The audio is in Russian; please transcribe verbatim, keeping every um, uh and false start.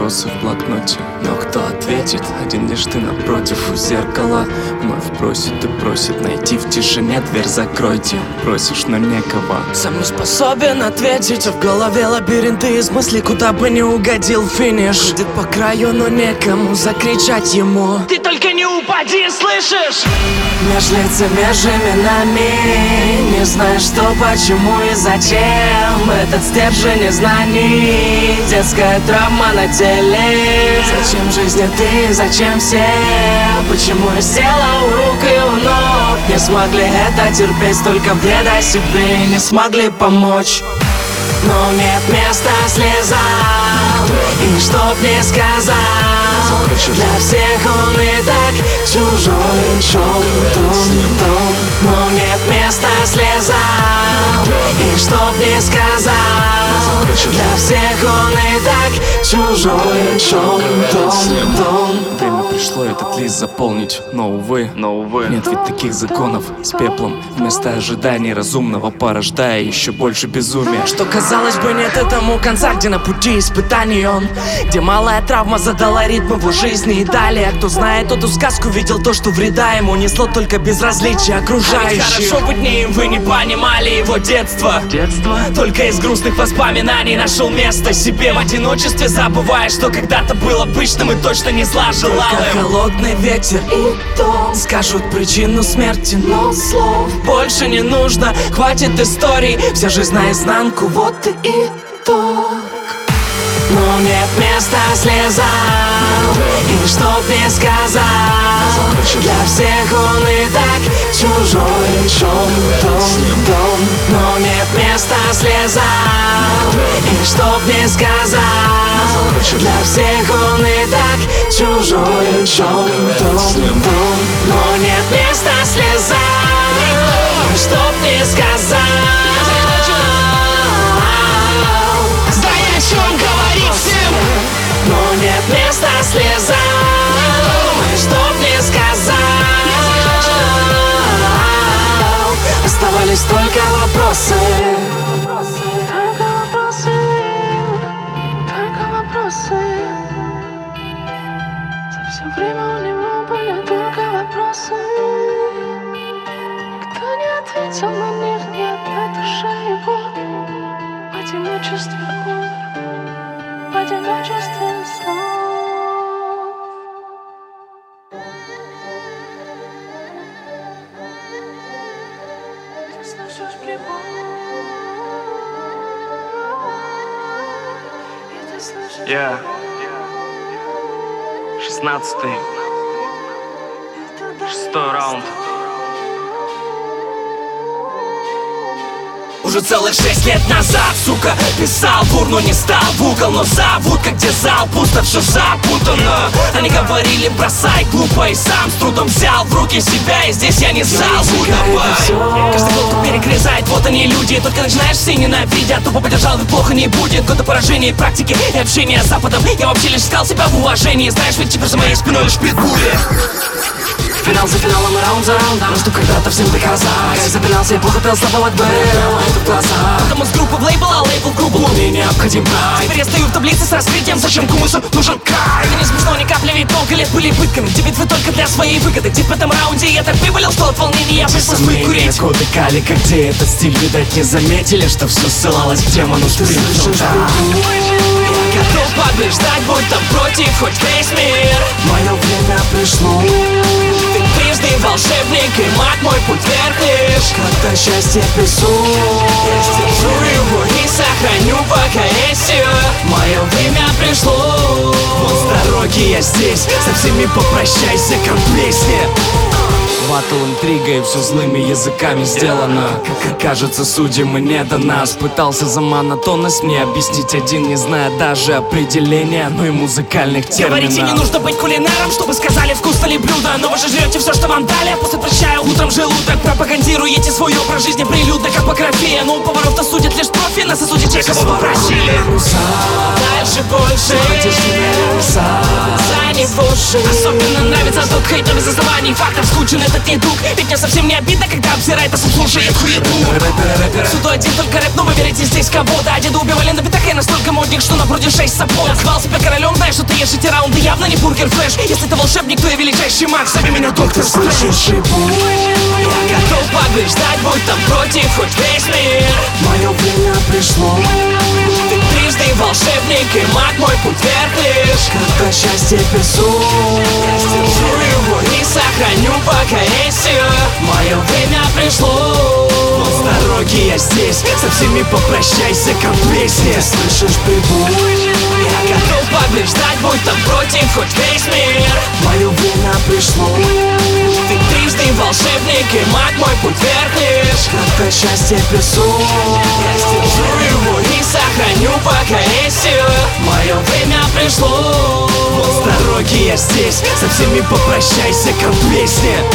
вопросы в блокноте, но кто ответит? Один лишь ты напротив у зеркала. Вновь просит и просит найти в тишине дверь закройте. Просишь, но некого. Сам не способен ответить, а в голове лабиринты из мыслей, куда бы не угодил финиш. Ходит по краю, но некому закричать ему: ты только не упади, слышишь? Меж лицами, меж именами, не знаешь что, почему и зачем. Этот стержень из знаний, детская травма на теле. Зачем жизни ты, зачем все? Почему я села у рук и у ног? Не смогли это терпеть, столько вреда себе не смогли помочь. Но нет места слезам, и чтоб не сказал, для всех он и так чужой, шум-том-том. Но нет места слезам, и чтоб не сказал, для всех он и так чужой, шум-том-том. Время пришло этот лист заполнить, но увы, но увы нет ведь таких законов с пеплом. Вместо ожиданий разумного порождая еще больше безумия. Что казалось бы нет этому конца, где на пути испытаний он, где малая травма задала ритм его жизни и далее. Кто знает, тот эту сказку видел то, что вреда ему несло только безразличие окружающих. А ведь хорошо быть не им, вы не понимали его детство. Детство? Только из грустных воспоминаний нашел место себе в одиночестве, забывая, что когда-то был обычным и точно не зла желал им. Холодный ветер и дом скажут причину смерти, но слов больше не нужно, хватит историй, вся жизнь наизнанку, вот и итог. Но нет места слезам, и чтоб не сказал, для всех он и так чужой, шум-том-том. Но нет места слезам, и чтоб не сказал, для всех он и так чужой, шум-том-том. Но нет места слезам, и чтоб не сказал, но нет места слезам, и чтоб не сказал, оставались только вопросы. Только вопросы, только вопросы. За все время у него были только вопросы. Никто не ответил на них, нет на душе его. В одиночестве умер, в одиночестве снова. Ты слышишь прибой, и ты слышишь Я шестнадцатый, шестой раунд. Уже целых шесть лет назад, сука, писал бур, но не стал в угол. Но зовут, как где зал, пусто, все запутано. Они говорили, бросай глупо, и сам с трудом взял в руки себя. И здесь я не зал, давай. Каждый глотку перегрызает, вот они люди. Только начинаешь все ненавидят, тупо поддержал, ведь плохо не будет. Годы поражений, практики и общения с Западом. Я вообще лишь искал себя в уважении. Знаешь, ведь теперь за моей спиной лишь питбули. Финал за финалом и раунд за раундом, что когда-то всем доказать. Я запинался, я плохо пел, слабо отбыл, это в глаза. Потому с группы в лейбл, а лейбл в группу мне необходим брать. Теперь я стою в таблице с раскрытием, зачем кумысу нужен кайф. Это не смешно ни капли, ведь много лет были пытками. Где битвы только для своей выгоды. Где в этом раунде я так вывалил, что от волнения я пришлось выкурить. Годы калика, где этот стиль, видать, не заметили, что все ссылалось в тему, ну что я готов побеждать, будь там против, хоть весь мир. Мое время пришло. Ты трижды волшебник, и маг мой путь вверх лишь. Когда счастье песу, я сдержу его и сохраню покоресию. Мое время пришло. Вот с дороги я здесь, со всеми попрощайся, как в песне. Батл интрига и все злыми языками сделано. Как кажется, судим и не до нас. Пытался за монотонность мне объяснить один, не зная даже определения, но и музыкальных терминов. Говорите, не нужно быть кулинаром, чтобы сказали вкусно ли блюдо. Но вы же жрете все, что вам дали, а после прощаю утром желудок. Пропагандируете свой образ жизни прилюдно, как покровея. Но у поваров-то судят лишь профи, на сосуде те, кого попросили. Дальше больше, за не в уши. Особенно нравится тот хейт, но без оснований фактов скучен этот не друг. Ведь мне совсем не обидно, когда обсирает, а сам слушает хуету. Суду один только рэп, но вы верите здесь кого-то. А деда убивали на битах, я настолько модник, что на груди шесть сапог. Назвал себя королем, знаешь, что ты ешь эти раунды, явно не бургер флэш. Если ты волшебник, то я величайший маг, зови меня доктор Стрэндж. Я готов побеждать, будь там против хоть весь мир. Мое время пришло. Ты трижды волшебник и маг, мой путь вверх лишь. Когда счастье песок, я сдержу его и сохраню пока есть силы. мое время Пришло с дороги, я здесь. Со всеми попрощайся, как в песне. Ты слышишь, бегу. Я готов побеждать, будь там против хоть весь мир. Мое время пришло. Ты трижды волшебник и маг, мой путь вверх лишь. Когда счастье песок, Я сдержу его и сохраню пока есть силы. мое Время пришло. с дороги, я здесь. Со всеми попрощайся, как в песне.